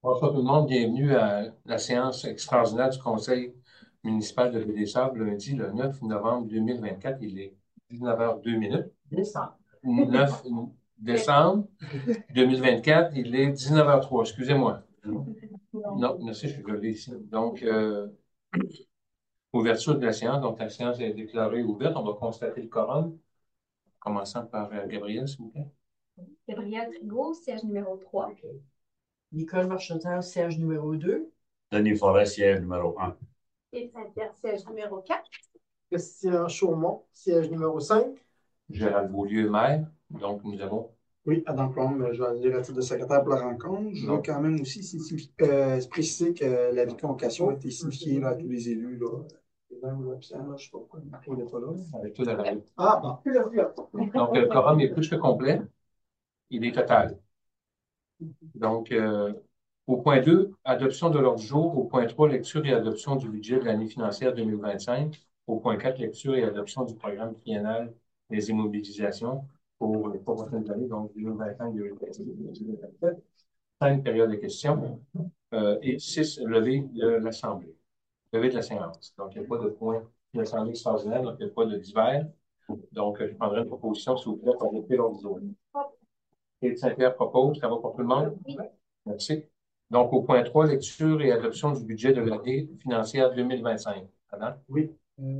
Bonsoir tout le monde, bienvenue à la séance extraordinaire du Conseil municipal de Baie-des-Sables, lundi le 9 novembre 2024. Il est 19h02. Décembre. 9 décembre 2024, il est 19h03. Excusez-moi. Non, merci, je suis gelé ici. Donc, ouverture de la séance. Donc, la séance est déclarée ouverte. On va constater le quorum, commençant par Gabriel, s'il vous plaît. Gabriel Trigault, siège numéro 3. Nicole Marcheterre, siège numéro 2. Denis Forêt, siège numéro 1. Et Saint-Pierre, siège numéro 4. Christian Chaumont, siège numéro 5. Gérald Beaulieu, maire. Donc, nous avons. Oui, Adam Plomb, je vais dire à titre de secrétaire pour la rencontre. Je veux quand même aussi préciser que l'avis de convocation a été signifié là, à tous les élus. Là. Même l'absent, là, je ne sais pas pourquoi il n'est pas là. Avec tout à la Ah, bon. Donc, le quorum est plus que complet. Il est total. Donc, au point 2, adoption de l'ordre du jour. Au point 3, lecture et adoption du budget de l'année financière 2025. Au point 4, lecture et adoption du programme triennal des immobilisations pour les 3 prochaines années, donc 2025-2027. 5 périodes de questions. Et 6, lever de l'Assemblée. Lever de la séance. Donc, il n'y a pas de point de l'Assemblée extraordinaire, donc il n'y a pas de divers. Donc, je prendrai une proposition, s'il vous plaît, pour adopter l'ordre du jour. Et Saint-Pierre propose, ça va pour tout le monde? Oui. Merci. Donc, au point 3, lecture et adoption du budget de l'année financière 2025. Adam? Oui.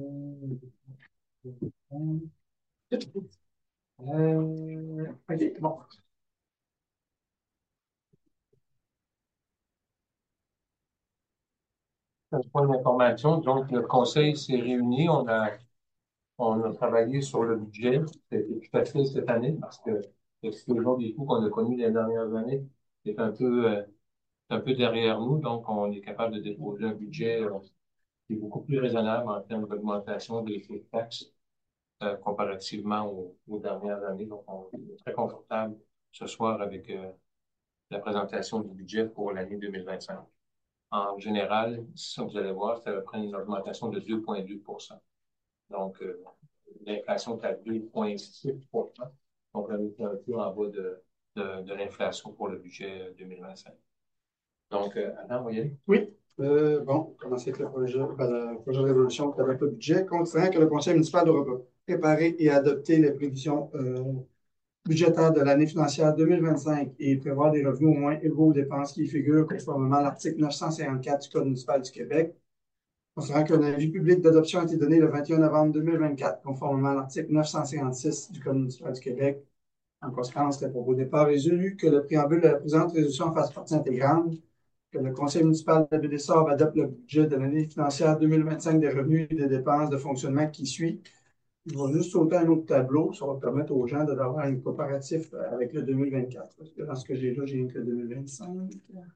OK, bon. Un point d'information. Donc, le conseil s'est réuni. On a travaillé sur le budget. C'était plus facile cette année parce que l'explosion des coûts qu'on a connus les dernières années est un peu derrière nous. Donc, on est capable de déposer un budget qui est beaucoup plus raisonnable en termes d'augmentation des taux de taxes comparativement aux dernières années. Donc, on est très confortable ce soir avec la présentation du budget pour l'année 2025. En général, ça, vous allez voir, ça reprend une augmentation de 2,2%. Donc, l'inflation est à 2,6%. Donc, on est un peu en bas de l'inflation pour le budget 2025. Donc, Adam, vous y aller? Oui. Bon, commencer avec le projet de résolution qui adopte le budget, considérant que le conseil municipal doit préparer et adopter les prévisions budgétaires de l'année financière 2025 et prévoir des revenus au moins égaux aux dépenses qui y figurent conformément à l'article 954 du Code municipal du Québec. Considérant qu'un avis public d'adoption a été donné le 21 novembre 2024, conformément à l'article 956 du Code municipal du Québec. En conséquence, les propos départ résolu que le préambule de la présente résolution fasse partie intégrante, que le conseil municipal de Baie-des-Sables adopte le budget de l'année financière 2025 des revenus et des dépenses de fonctionnement qui suit. Je vais juste sauter un autre tableau, ça va permettre aux gens d'avoir un comparatif avec le 2024. Parce que dans ce que j'ai là, j'ai que le 2025.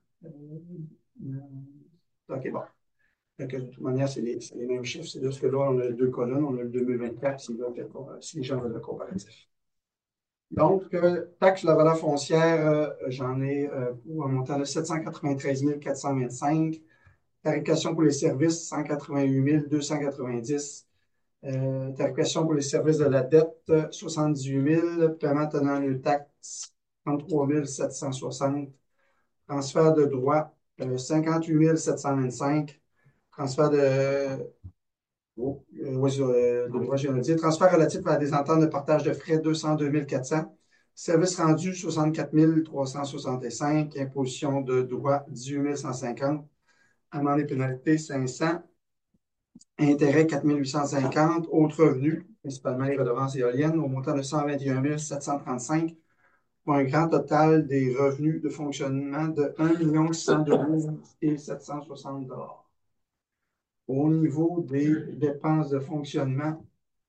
OK, bon. Donc, de toute manière, c'est les mêmes chiffres. C'est juste que là, on a deux colonnes, on a le 2024, si les gens veulent le comparatif. Donc, taxe sur la valeur foncière, j'en ai pour un montant de 793 425. Tarification pour les services, 188 290. Tarification pour les services de la dette, 78 000. Paiement tenant une taxe, 33 760. Transfert de droits, 58 725. Transfert de droits généralisés. Transfert relatif à des ententes de partage de frais, 202 400. Services rendus, 64 365. Imposition de droits, 18 150. Amende et pénalité, 500. Intérêt, 4 850. Autres revenus, principalement les redevances éoliennes, au montant de 121 735, pour un grand total des revenus de fonctionnement de 1 112 760 $. Au niveau des dépenses de fonctionnement,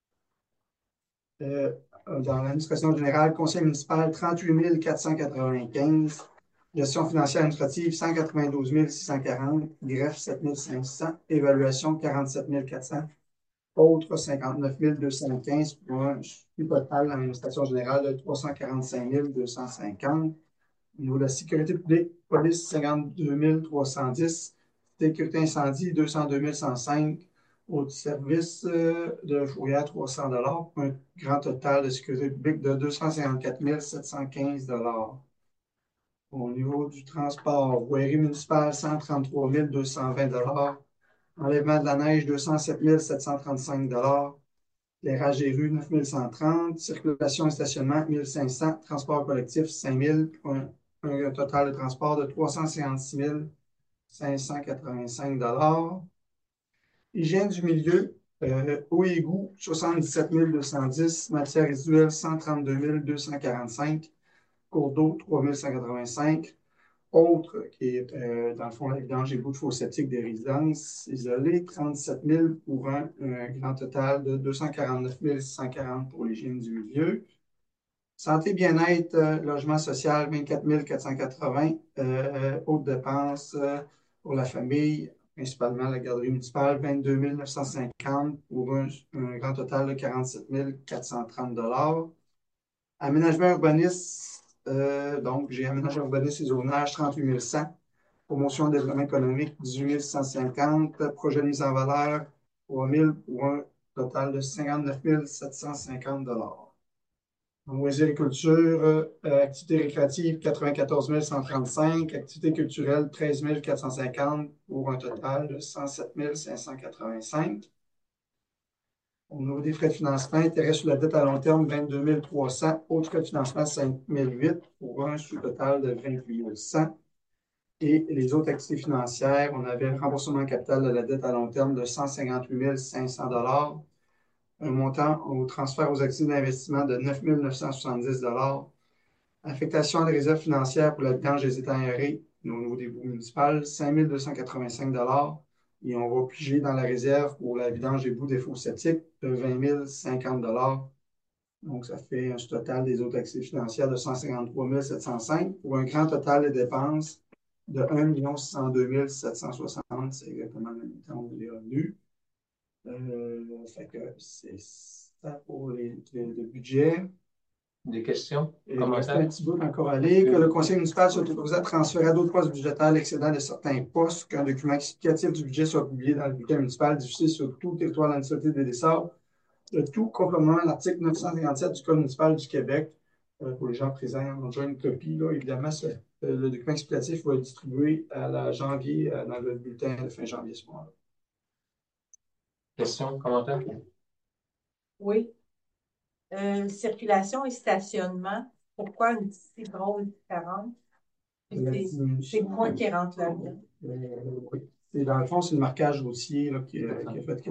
dans l'administration générale, conseil municipal, 38 495. Gestion financière administrative, 192 640. Greffe, 7 500. Évaluation, 47 400. Autres, 59 215 pour un total d'administration générale de 345 250. Au niveau de la sécurité publique, police, 52 310. Sécurité incendie, 202 105. Au service de fourrière, 300 $ pour un grand total de sécurité publique de 254 715 $. Au niveau du transport, voirie municipale, 133 220 Enlèvement de la neige, 207 735 L'aérage des rues, 9 130 Circulation et stationnement, 1 500 Transport collectif, 5 000 pour un total de transport de 356 585 Hygiène du milieu, eau et égout, 77 210 Matières résiduelles, 132 245 Cours d'eau, 3 185 Autre, qui est dans le fond la vidange et bout de fosse septique des résidences isolées, 37 000 pour un grand total de 249 640 pour l'hygiène du milieu. Santé, bien-être, logement social, 24 480 Autres dépenses pour la famille, principalement la garderie municipale, 22 950 pour un grand total de 47 430 Aménagement urbaniste, donc j'ai aménagement urbaniste et zonage, 38 100 Promotion de développement économique, 18 150 Projet de mise en valeur, 3 000 pour un total de 59 750 Loisirs et culture, activités récréatives, 94 135 Activités culturelles, 13 450 pour un total de 107 585 Au niveau des frais de financement, intérêt sur la dette à long terme, 22 300 Autres frais de financement, 5 008 pour un sous-total de 28 100 Et les autres activités financières, on avait un remboursement capital de la dette à long terme de 158 500 un montant au transfert aux actifs d'investissement de 9 970 affectation des réserves financières pour la vidange des étangs aérés au niveau des boues municipales, 5 285 et on va piger dans la réserve pour la vidange des boues des fosses septiques de 20 050 Donc, ça fait un total des autres actifs financières de 153 705 pour un grand total de dépenses de 1 602 760. C'est exactement le même temps des revenus. Fait que c'est ça pour le budget. Des questions? Il reste un Commentaires? petit bout encore à lire. Que le conseil municipal soit autorisé à transférer à d'autres postes budgétaires l'excédent de certains postes, qu'un document explicatif du budget soit publié dans le bulletin municipal diffusé sur tout le territoire de l'administration des Essarts, le tout conformément à l'article 957 du Code municipal du Québec. Pour les gens présents, on a déjà une copie. Là. Évidemment, le document explicatif va être distribué à la janvier, dans le bulletin de fin janvier ce mois-là. Questions? Commentaires? Oui. Circulation et stationnement, pourquoi une si grosse différence? C'est moi qui rentre là-dedans. Oui. Et dans le fond, c'est le marquage routier là, qui a fait que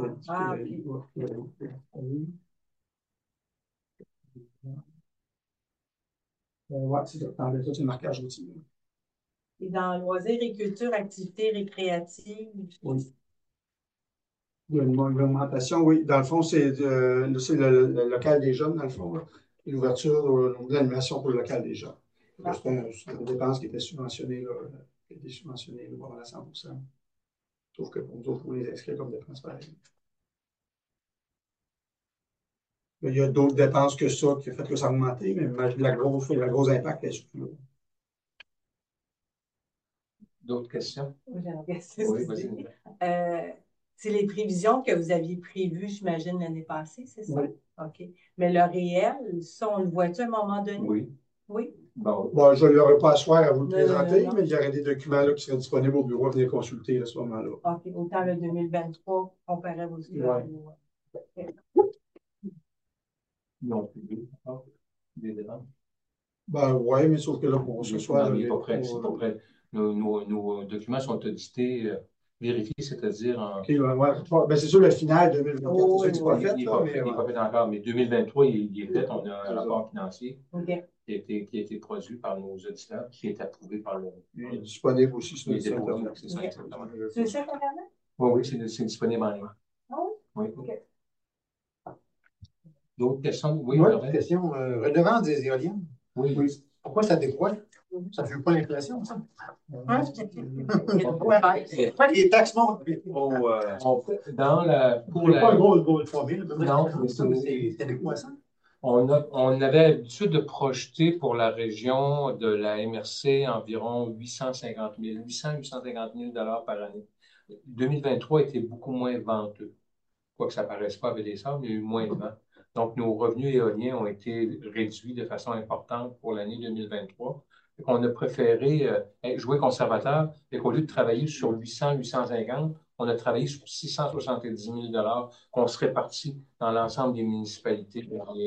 ouais, c'est ça. Dans le c'est le marquage routier. Et dans loisirs et culture, activités récréatives. Oui. Il y a une augmentation, oui. Dans le fond, c'est le local des jeunes, dans le fond. L'ouverture de l'animation pour le local des jeunes. C'est une dépense qui était subventionnée, là, qui a été subventionnée là, à 100%. Sauf que pour nous autres, on les inscrit comme dépenses pareilles. Il y a d'autres dépenses que ça qui ont fait que ça a augmenté, mais le gros impact est surtout là. D'autres questions? Oui, Oui, vas-y. C'est les prévisions que vous aviez prévues, j'imagine, l'année passée, c'est ça? Oui. OK. Mais le réel, ça, on le voit-tu à un moment donné? Oui. Oui. Bon, Je ne l'aurai pas à soir à vous le Non, présenter, non. mais il y aurait des documents là, qui seraient disponibles au bureau à venir consulter à ce moment-là. OK. Autant le 2023 comparé aux Ouais. non plus. Des dépenses. Oui, mais sauf que là, pour ce soir. Non, mais pas prêt, c'est pas prêt. Nos documents sont audités, vérifiés, c'est-à-dire en. OK, ouais. C'est sûr, le final 2024, Oh, c'est pas fait. Il n'est Là, pas mais, fait, il n'est pas fait encore, mais 2023, il est fait. On a un rapport financier OK. qui a été produit par nos auditeurs, qui est approuvé par le. il est disponible aussi sur Il le est site déposé, Internet. c'est ça, exactement. C'est le chef Internet? Oui, c'est disponible en ligne. Ah oui? Oui. OK. D'autres questions? Oui, Moi, Martin? une question. Redevance des éoliennes. Oui. Pourquoi ça décroît? Ça ne fait pas l'inflation, ça? Hein? Pourquoi les taxes montent? Dans la. Pour C'est la. pas le gros de 3 000. Non, mais c'est adéquat, ça? On avait l'habitude de projeter pour la région de la MRC environ 850 000 par année. 2023 était beaucoup moins venteux. Quoique ça ne paraisse pas avec les sables, il y a eu moins de vent. Donc, nos revenus éoliens ont été réduits de façon importante pour l'année 2023. On a préféré jouer conservateur et qu'au lieu de travailler sur 800, 850, on a travaillé sur 670 000 qu'on se répartit dans l'ensemble des municipalités.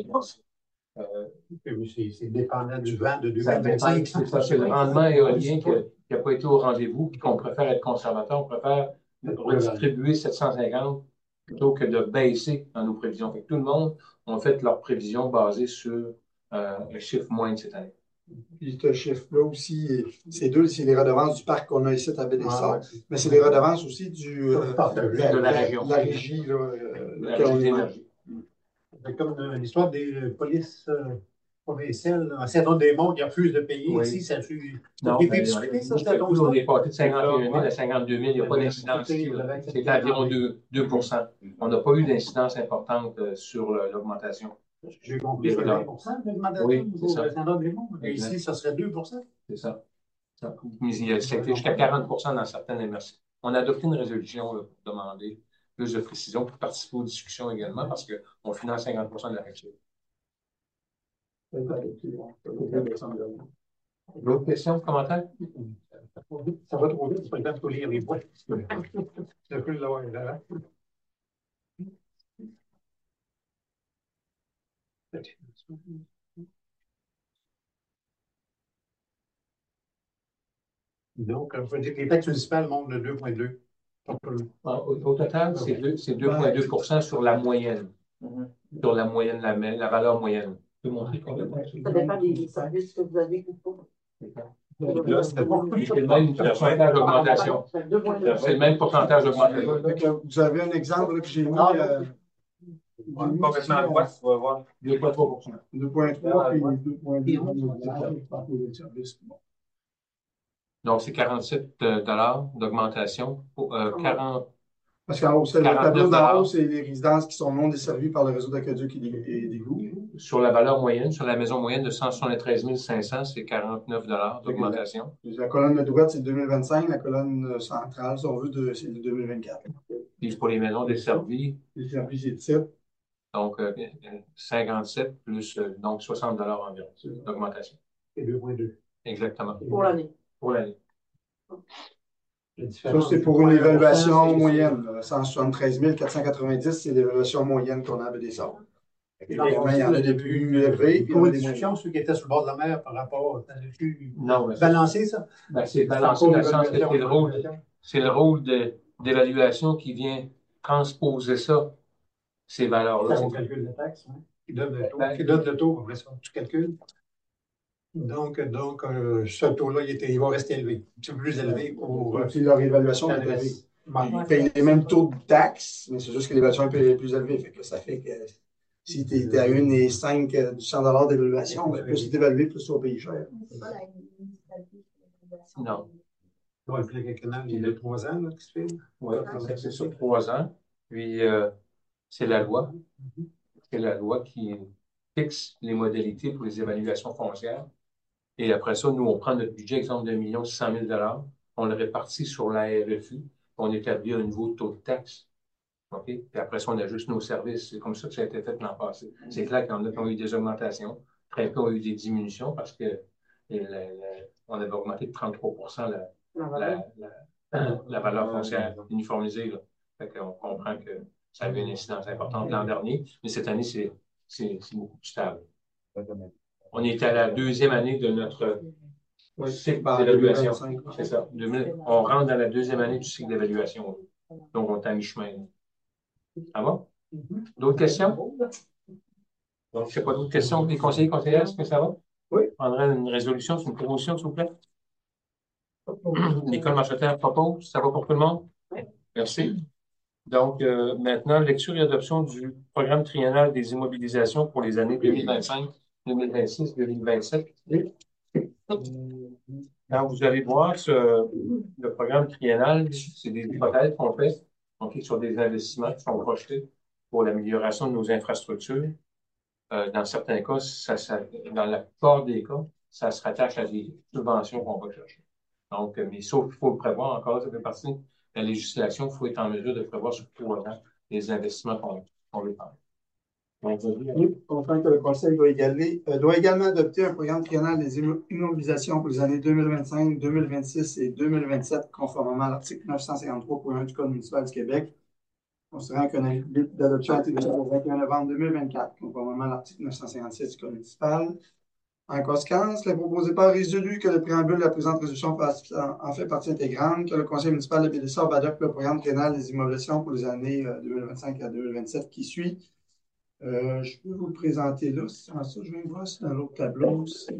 C'est dépendant du vent de Ça dépend, 2025. c'est ça, c'est le rendement éolien qui n'a pas été au rendez-vous, puis qu'on préfère être conservateur, on préfère redistribuer 750 plutôt que de baisser dans nos prévisions. Fait que tout le monde a fait leurs prévisions basées sur un chiffre moindre cette année. Puis ce chiffre-là aussi, c'est les redevances du parc qu'on a ici à Baie-des-Saules, Ouais. mais c'est les redevances aussi de la région. La régie, là, La laquelle on régie est. d'énergie. C'est comme l'histoire des polices provinciales. Un certain des mondes, ils refusent de payer. Oui. Ici, ça suit. Non, Il mais, est expliqué, ça, c'est on est passé de 51 000 à 52 000, il n'y a pas d'incidence ici. C'est environ 2 On n'a pas eu d'incidence importante sur l'augmentation. J'ai compris, c'est 20% d'augmentation Oui, c'est ça. au standard des mondes. Et ici, ça serait 2%. C'est ça. Mais c'était jusqu'à 40 dans certaines MRC. On a adopté une résolution là, pour demander plus de précision, pour participer aux discussions également, parce qu'on finance 50 de la région. D'autres questions, commentaires? Ça va trop vite, c'est pas le temps de tout lire les points. C'est plus l'avoir là. Donc, on peut dire que les taxes municipales montent de 2,2. Au total, c'est 2,2 sur la moyenne. Sur la moyenne, la valeur moyenne. Tu peux montrer complètement? Ça dépend des services que vous avez ou pas. Là, c'est le même pourcentage d'augmentation. C'est le même pourcentage d'augmentation. Vous avez un exemple là, que j'ai mis. Complètement à droite, tu vas voir 2,3 2,3 puis 2,2. Donc, c'est 47 d'augmentation. 40. Parce qu'en haut, c'est le 49 tableau d'en haut, c'est les résidences qui sont non desservies par le réseau d'aqueduc et d'égouts. Sur la valeur moyenne, sur la maison moyenne de 173 500, c'est 49 d'augmentation. La colonne de droite, c'est 2025. La colonne centrale, si on veut, c'est de 2024. Puis pour les maisons desservies. Desservies, c'est 7. Donc, 57 plus donc 60 environ d'augmentation. Et 2,2. Exactement. Pour l'année. Pour l'année. Ça, c'est pour une évaluation moyenne. 173 490, c'est l'évaluation moyenne qu'on avait des sorts. Il y en a des plus élevés. Il y a des discussions, ceux qui étaient sur le bord de la mer par rapport à non, balancer ça? Ben, c'est balancer dans le sens que c'est le rôle d'évaluation qui vient transposer ça, ces valeurs-là. C'est le calcul de taxe, hein, qui donne le taux, après ça, tu calcules. Donc ce taux-là, il va rester élevé. C'est plus élevé pour. C'est leur évaluation est élevée. Ils payent les mêmes taux de taxes, mais c'est juste que l'évaluation est plus élevée. Fait que ça fait que si tu es à 1,5 du 100 d'évaluation, ben, plus tu es évalué, plus tu vas payer cher. Non. Le plan canal, il y a 3 ans là, qui se fait. Oui, c'est sur 3 ans. Puis, c'est la loi. C'est la loi qui fixe les modalités pour les évaluations foncières. Et après ça, nous, on prend notre budget, exemple, de 1 600 000 on le répartit sur la RFU, on établit un nouveau taux de taxe. OK? Puis après ça, on ajuste nos services. C'est comme ça que ça a été fait l'an passé. C'est clair qu'il y en a qui ont eu des augmentations, très peu ont eu des diminutions parce que on avait augmenté de 33 la valeur foncière uniformisée. Là. Fait qu'on comprend que ça avait une incidence importante l'an dernier, mais cette année, c'est beaucoup plus stable. On est à la 2e année de notre cycle d'évaluation. C'est ça. On rentre dans la 2e année du cycle d'évaluation. Donc, on est à mi-chemin. Ça va? D'autres questions? Donc, je n'ai pas d'autres questions. Les conseillers, conseillères, est-ce que ça va? Oui. On prendrait une résolution, c'est une promotion, s'il vous plaît. Nicole Marcheterre propose. Ça va pour tout le monde? Oui. Merci. Donc, maintenant, lecture et adoption du programme triennal des immobilisations pour les années 2025, 2026, 2027. Quand vous allez voir le programme triennal, c'est des hypothèses qu'on fait sur des investissements qui sont projetés pour l'amélioration de nos infrastructures. Dans certains cas, dans la plupart des cas, ça se rattache à des subventions qu'on va chercher. Donc, mais sauf qu'il faut le prévoir encore, ça fait partie de la législation, il faut être en mesure de prévoir sur 3 ans les investissements qu'on veut faire. Oui, contraint que le Conseil doit également adopter un programme triennal des immobilisations pour les années 2025, 2026 et 2027, conformément à l'article 953.1 du Code municipal du Québec. Considérant qu'un avis d'adoption a été donné le 21 novembre 2024, conformément à l'article 956 du Code municipal. En conséquence, il est proposé par résolu que le préambule de la présente résolution en fait partie intégrante, que le Conseil municipal de Baie-des-Sables adopte le programme triennal des immobilisations pour les années 2025 à 2027 qui suit. Je peux vous le présenter là. Sans ça, je vais voir si dans l'autre tableau, c'est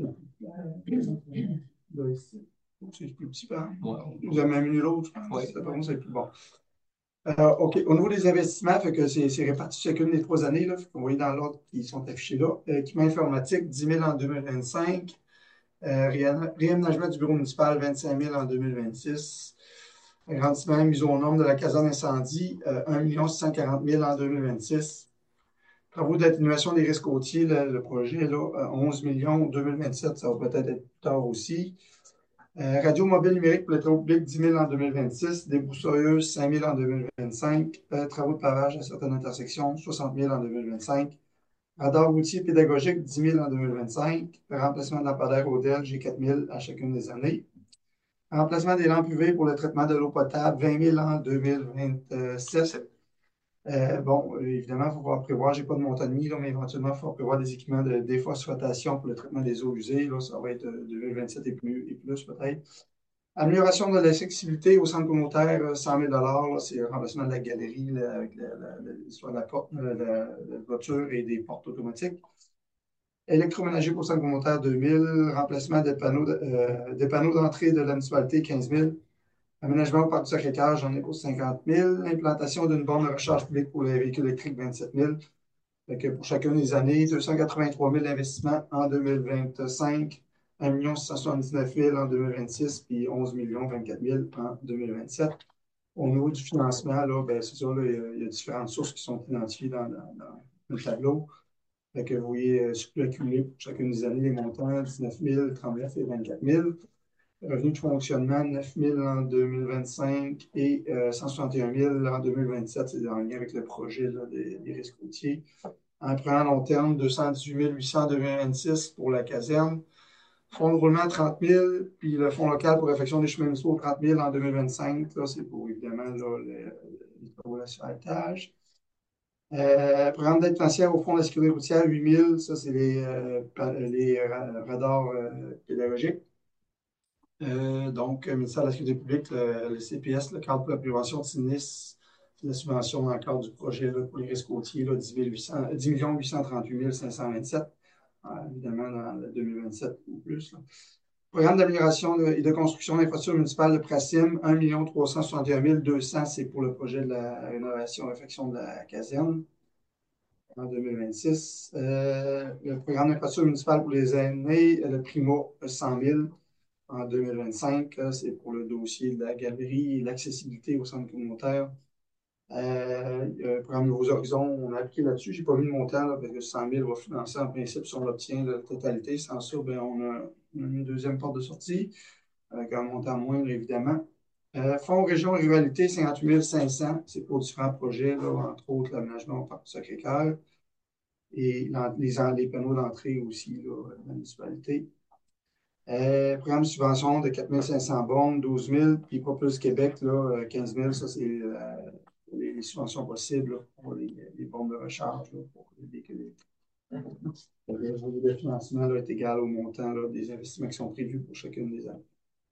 là, ici. C'est plus petit, par exemple. Vous avez même une l'autre, je pense. Oui. C'est plus bon. OK. Au niveau des investissements, fait que c'est réparti chacune des 3 années. Là, vous voyez dans l'ordre qui sont affichés là. Équipement informatique, 10 000 en 2025. Réaménagement du bureau municipal, 25 000 en 2026. Agrandissement et mise aux normes de la caserne incendie, 1 640 000 en 2026. Travaux d'atténuation des risques côtiers, le projet, là, 11 millions en 2027, ça va peut-être être plus tard aussi. Radio mobile numérique pour les travaux publics, 10 000 en 2026. Débroussailleuse, 5 000 en 2025. Travaux de pavage à certaines intersections, 60 000 en 2025. Radar routier pédagogique, 10 000 en 2025. Remplacement de lampadaires Odel, j'ai 4 000 à chacune des années. Remplacement des lampes UV pour le traitement de l'eau potable, 20 000 en 2027. Évidemment, il faut prévoir, je n'ai pas de montant de mis, mais éventuellement, il faut prévoir des équipements de déphosphatation pour le traitement des eaux usées. Là, ça va être 2027 et plus peut-être. Amélioration de l'accessibilité au centre communautaire, 100 000 là, c'est le remplacement de la galerie là, avec soit la porte, la voiture et des portes automatiques. Électroménager pour le centre communautaire, 2 000. Remplacement des panneaux d'entrée de la municipalité, 15 000. Aménagement au parc du Sacré-Cœur, j'en ai pour 50 000. Implantation d'une borne de recharge publique pour les véhicules électriques, 27 000. Donc, pour chacune des années, 283 000 d'investissement en 2025, 1 679 000 en 2026, puis 11 24 000 en 2027. Au niveau du financement, là, c'est ça, là, il y a différentes sources qui sont identifiées dans le tableau. Donc, vous voyez, accumulé pour chacune des années, les montants, 19 000, 39 et 24 000. Revenu de fonctionnement, 9 000 en 2025 et 161 000 en 2027. C'est en lien avec le projet là, des risques routiers. Emprunt à long terme, 218 800 en 2026 pour la caserne. Fonds de roulement, 30 000. Puis le fonds local pour réfection des chemins municipaux, 30 000 en 2025. Là, c'est pour évidemment là, les travaux d'asphaltage. Programme d'aide financière au Fonds de la sécurité routière, 8 000. Ça, c'est les radars pédagogiques. Donc, ministère de la Sécurité publique, le CPS, le cadre pour la prévention de sinistres, la subvention dans le cadre du projet là, pour les risques côtiers, là, 10 838 527, évidemment dans le 2027 ou plus. Là. Programme d'amélioration et de construction d'infrastructures municipales de Prasim, 1 361 200, c'est pour le projet de la rénovation et réfection de la caserne en 2026. Le programme d'infrastructure municipale pour les aînés, le Primo, 100 000. En 2025, c'est pour le dossier de la galerie et l'accessibilité au centre communautaire. Programme Nouveaux Horizons, on a appliqué là-dessus. Je n'ai pas mis le montant là, parce que 100 000 va financer en principe si on l'obtient la totalité. Sans ça, on a une deuxième porte de sortie avec un montant moindre, évidemment. Fonds Région Ruralité, 58 500. C'est pour différents projets, là, entre autres l'aménagement au parc du Sacré-Cœur et les panneaux d'entrée aussi là, de la municipalité. Programme de subvention de 4 500 bornes, 12 000, puis Propulse Québec, là, 15 000, ça c'est les subventions possibles là, pour les bornes de recharge là, pour les véhicules. Le financement là, est égal au montant là, des investissements qui sont prévus pour chacune des années.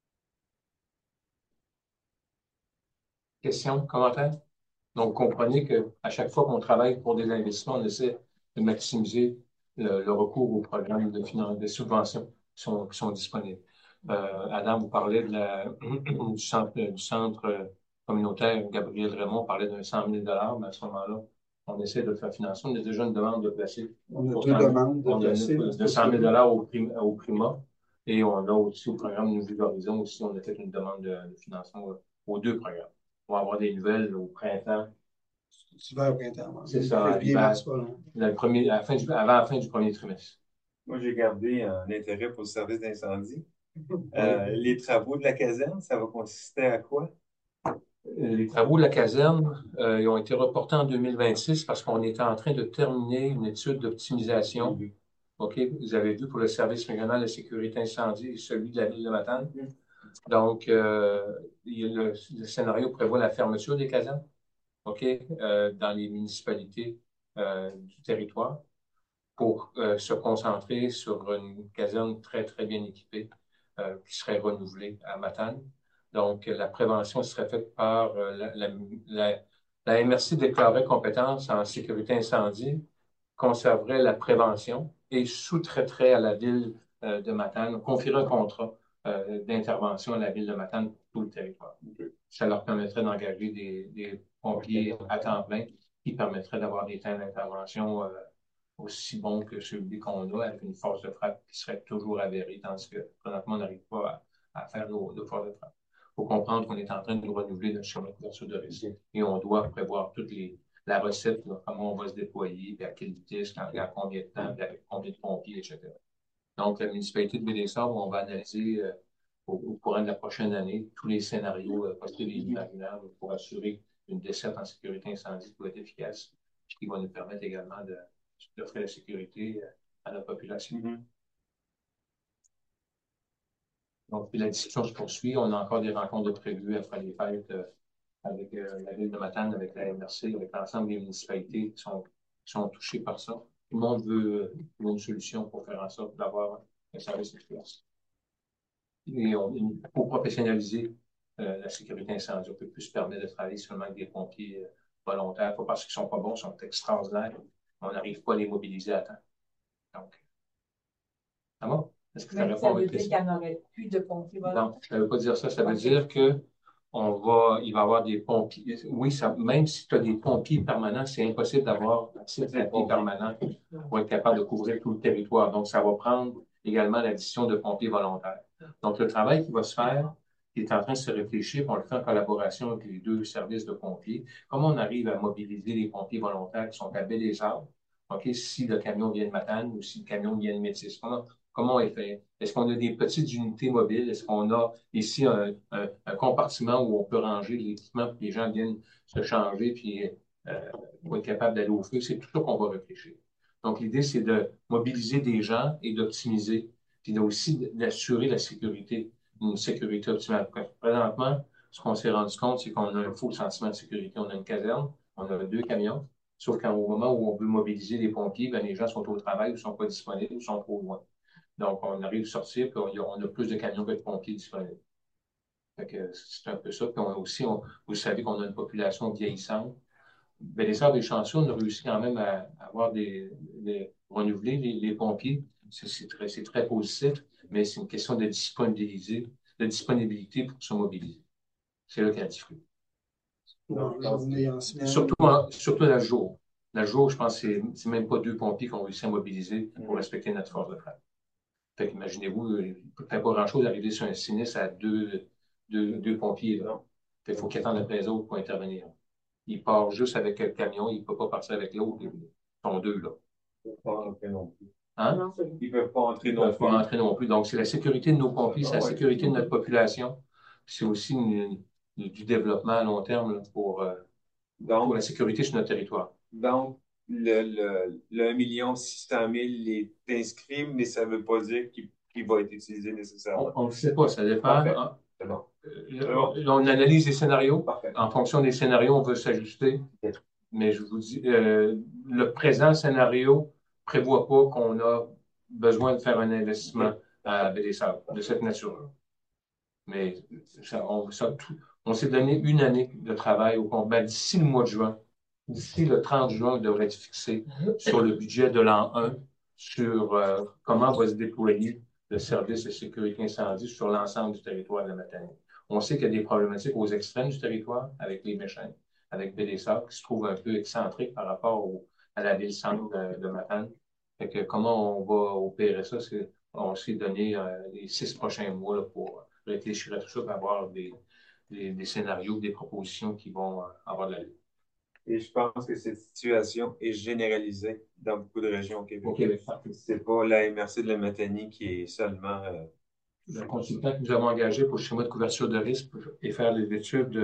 Questions, commentaires? Donc, comprenez qu'à chaque fois qu'on travaille pour des investissements, on essaie de maximiser le recours aux programmes de subventions qui sont disponibles. Adam, vous parlez du centre communautaire. Gabriel Raymond parlait d'un 100 000 mais à ce moment-là, on essaie de le faire financer. On a déjà une demande de placer. On a deux demandes de placer. De 100 000 au Prima. Et on a aussi au programme Nouveaux Horizons aussi, on a fait une demande de financement aux deux programmes. On va avoir des nouvelles au printemps. L'hiver au printemps. C'est ça, l'hiver. Avant la fin du premier trimestre. Moi, j'ai gardé un intérêt pour le service d'incendie. Les travaux de la caserne, ça va consister à quoi? Les travaux de la caserne, ils ont été reportés en 2026 parce qu'on était en train de terminer une étude d'optimisation. OK? Vous avez vu pour le service régional de sécurité incendie et celui de la ville de Matane. Donc, le scénario prévoit la fermeture des casernes, OK, dans les municipalités du territoire pour se concentrer sur une caserne très, très bien équipée qui serait renouvelée à Matane. Donc, la prévention serait faite par la MRC déclarerait compétence en sécurité incendie, conserverait la prévention et sous-traiterait à la ville de Matane, confierait un contrat d'intervention à la ville de Matane pour tout le territoire. Ça leur permettrait d'engager des pompiers à temps plein qui permettraient d'avoir des temps d'intervention aussi bons que celui qu'on a avec une force de frappe qui serait toujours avérée, tandis que présentement, on n'arrive pas à faire nos forces de frappe. Il faut comprendre qu'on est en train de nous renouveler notre schéma de couverture de risque et on doit prévoir la recette, là, comment on va se déployer, puis à quelle vitesse, à combien de temps, puis avec combien de pompiers, etc. Donc, la municipalité de Baie-des-Sables, on va analyser au courant de la prochaine année tous les scénarios possibles et imaginables pour assurer une desserte en sécurité incendie qui va être efficace, ce qui va nous permettre également d'offrir la sécurité à notre population. Donc, puis la discussion se poursuit. On a encore des rencontres de prévues après les fêtes avec la ville de Matane, avec la MRC, avec l'ensemble des municipalités qui sont touchées par ça. Tout le monde veut une solution pour faire en sorte d'avoir un service efficace. Et pour professionnaliser la sécurité incendie, on peut plus se permettre de travailler seulement avec des pompiers volontaires, pas parce qu'ils sont pas bons, ils sont extraordinaires, mais on n'arrive pas à les mobiliser à temps. Donc, ça va? Est-ce que ça répond à votre question? Ça veut dire qu'il n'y en aurait plus de pompiers volontaires? Non, ça ne veut pas dire ça. Ça veut dire que il va y avoir des pompiers. Oui, même si tu as des pompiers permanents, c'est impossible d'avoir assez de pompiers permanents pour être capable de couvrir tout le territoire. Donc, ça va prendre également l'addition de pompiers volontaires. Donc, le travail qui va se faire, qui est en train de se réfléchir, on le fait en collaboration avec les deux services de pompiers. Comment on arrive à mobiliser les pompiers volontaires qui sont à Baie-des-Sables, OK, si le camion vient de Matane ou si le camion vient de Métis? Comment on est fait? Est-ce qu'on a des petites unités mobiles? Est-ce qu'on a ici un compartiment où on peut ranger l'équipement pour que les gens viennent se changer puis pour être capable d'aller au feu? C'est tout ça qu'on va réfléchir. Donc, l'idée, c'est de mobiliser des gens et d'optimiser, puis aussi d'assurer la sécurité, une sécurité optimale. Présentement, ce qu'on s'est rendu compte, c'est qu'on a un faux sentiment de sécurité. On a une caserne, on a 2 camions, sauf qu'au moment où on veut mobiliser les pompiers, ben, les gens sont au travail ou ne sont pas disponibles ou sont trop loin. Donc, on arrive à sortir, puis on a plus de camions que de pompiers disponibles. C'est un peu ça. Puis vous savez qu'on a une population vieillissante. Baie-des-Sables et Chanceux, on a réussi quand même à avoir renouveler les pompiers. C'est très positif, mais c'est une question de disponibilité pour se mobiliser. C'est là qu'il y a la difficulté. Surtout la jour. La jour, je pense que c'est même pas 2 pompiers qui ont réussi à mobiliser pour respecter notre force de frappe. Fait qu'imaginez-vous, il ne fait pas grand-chose d'arriver sur un sinistre à deux pompiers. Là. Fait qu'il faut qu'ils attendent après les autres pour intervenir. Il part juste avec le camion, il ne peut pas partir avec l'autre. Ils sont 2, là. Ils ne peuvent pas entrer non plus. Hein? Ils ne peuvent pas entrer Ils ne non peuvent plus. pas entrer non plus. Donc, c'est la sécurité de nos pompiers, c'est la sécurité de notre population. C'est aussi du développement à long terme là, pour la sécurité sur notre territoire. Donc, le 1 600 000 est inscrit, mais ça ne veut pas dire qu'il va être utilisé nécessairement. On ne sait pas, ça dépend. Hein? C'est bon. On analyse les scénarios. Parfait. En fonction des scénarios, on veut s'ajuster. Mais je vous dis, le présent scénario ne prévoit pas qu'on a besoin de faire un investissement à Baie-des-Sables de cette nature-là. Mais on s'est donné une année de travail au combat d'ici le mois de juin. D'ici le 30 juin, on devrait être fixé sur le budget de l'an 1, sur comment va se déployer le service de sécurité incendie sur l'ensemble du territoire de la Matane. On sait qu'il y a des problématiques aux extrêmes du territoire, avec les méchants, avec Baie-des-Sables, qui se trouve un peu excentrique par rapport à la ville-centre de Matane. Fait que comment on va opérer ça, on s'est donné les 6 prochains mois là, pour réfléchir à tout ça, pour avoir des scénarios, des propositions qui vont avoir de l'allure. Et je pense que cette situation est généralisée dans beaucoup de régions au Québec. Au Québec, c'est pas la MRC de la Matanie qui est seulement... Le consultant que nous avons engagé pour le schéma de couverture de risque et faire les études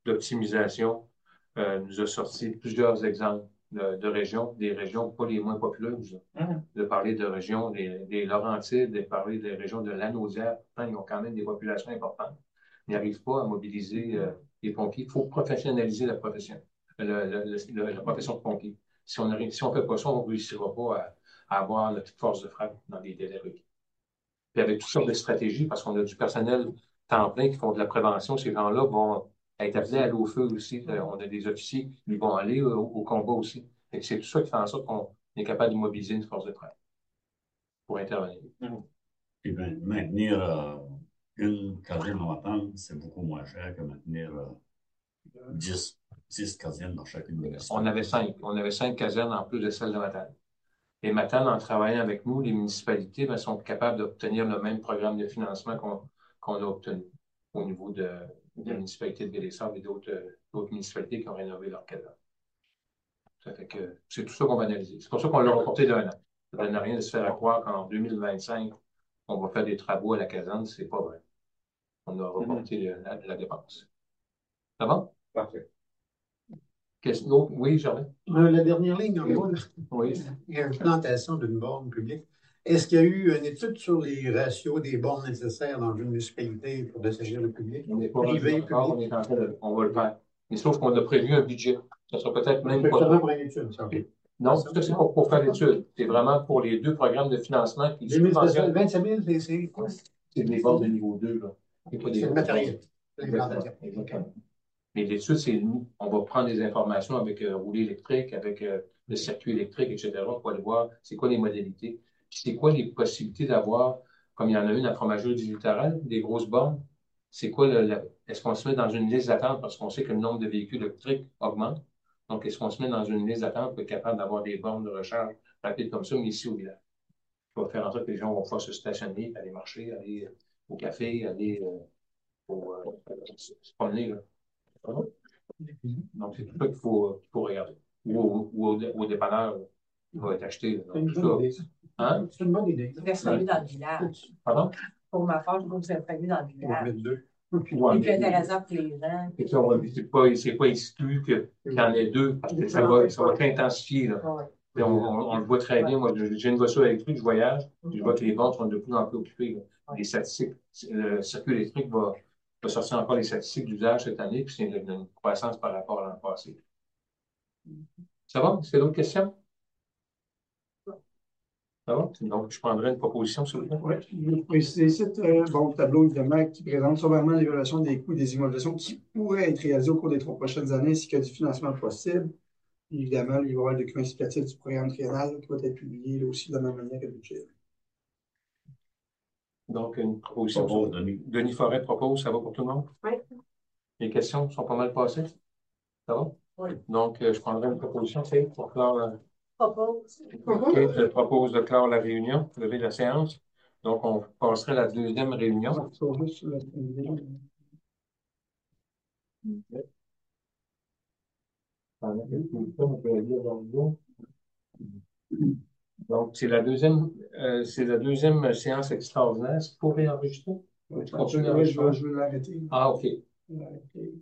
d'optimisation nous a sorti plusieurs exemples de régions, des régions pas les moins populeuses. De parler de régions des Laurentides, de parler des régions de Lanaudière. Pourtant, ils ont quand même des populations importantes. Ils n'arrivent pas à mobiliser les pompiers. Il faut professionnaliser la profession, la profession de pompier. Si on fait pas ça, on ne réussira pas à avoir notre force de frappe dans des délais requis. Puis avec toutes sortes de stratégies, parce qu'on a du personnel temps plein qui font de la prévention, ces gens-là vont être appelés à aller au feu aussi. On a des officiers qui vont aller au combat aussi. Et c'est tout ça qui fait en sorte qu'on est capable de mobiliser une force de frappe pour intervenir. Puis ben, maintenir une caserne en Matane, c'est beaucoup moins cher que maintenir 10 casernes dans chacune des On avait 5. On avait 5 casernes en plus de celle de Matane. Et Matane, en travaillant avec nous, les municipalités sont capables d'obtenir le même programme de financement qu'on a obtenu au niveau de la municipalité de Baie-des-Sables et d'autres municipalités qui ont rénové leurs casernes. Ça fait que c'est tout ça qu'on va analyser. C'est pour ça qu'on l'a reporté d'un an. Ça ne donne rien de se faire croire qu'en 2025, on va faire des travaux à la caserne. C'est pas vrai. On a reporté la dépense. Ça va? Parfait. Oui, Germain? La dernière ligne, en gros, Oui. il y a une plantation d'une borne publique. Est-ce qu'il y a eu une étude sur les ratios des bornes nécessaires dans une municipalité pour desservir le public? On n'est pas Privé, encore, public. on va le faire. Mais sauf qu'on a prévu un budget. Ça sera peut-être même C'est pas. seulement pour une étude, ça, OK. Non, ça, c'est pas pour faire l'étude. C'est vraiment pour les 2 programmes de financement qui 25 000, c'est quoi? C'est des bornes de niveau 2, là. C'est le matériel. Exactement. Mais l'étude, c'est nous. On va prendre des informations avec rouler électrique, avec le circuit électrique, etc., pour aller voir c'est quoi les modalités. Puis c'est quoi les possibilités d'avoir, comme il y en a une à Fromagerie du Littoral, des grosses bornes. C'est quoi est-ce qu'on se met dans une liste d'attente parce qu'on sait que le nombre de véhicules électriques augmente? Donc, est-ce qu'on se met dans une liste d'attente pour être capable d'avoir des bornes de recharge rapides comme ça, mais ici au village? Ça va faire en sorte que les gens vont pouvoir se stationner, aller marcher, aller au café, aller se promener, là. Donc, c'est tout ça qu'il faut regarder. Ou au dépanneur, il va être acheté. Là. C'est une Donc, bonne idée. Hein? C'est une bonne idée. Vous êtes prévu dans le village. Pardon? Pour ma part, je crois que vous êtes prévu dans le On va village. mettre 2. Ouais, C'est plus intéressant pour les gens. c'est ça, c'est pas exclu qu'il y en ait 2, parce que ça va s'intensifier. Là. Ouais. Et on le voit très bien. Moi, j'ai une voiture électrique, je voyage, je vois que les bornes sont de plus en plus occupées. Là. Les statistiques, le circuit électrique va sortir encore les statistiques d'usage cette année, puis c'est une croissance par rapport à l'an passé. Ça va? Est-ce qu'il y a d'autres questions? Ça va? Donc, je prendrai une proposition, s'il vous plaît. Oui, je vais préciser ici, bon, le tableau, évidemment, qui présente sommairement l'évaluation des coûts et des immobilisations qui pourraient être réalisées au cours des 3 prochaines années, ainsi que du financement possible. Évidemment, il va y avoir le document explicatif du programme triennal qui va être publié là, aussi de la même manière que le budget. Donc, une proposition. Denis Forêt propose, ça va pour tout le monde? Oui. Les questions sont pas mal passées? Ça va? Oui. Donc, je prendrai une proposition, c'est pour clore. Propose. OK, je propose de clore la réunion, lever la séance. Donc, on passerait à la deuxième réunion. Donc, c'est la deuxième séance extraordinaire. Est-ce que vous pouvez enregistrer? Oui, je veux l'arrêter. Ah, OK.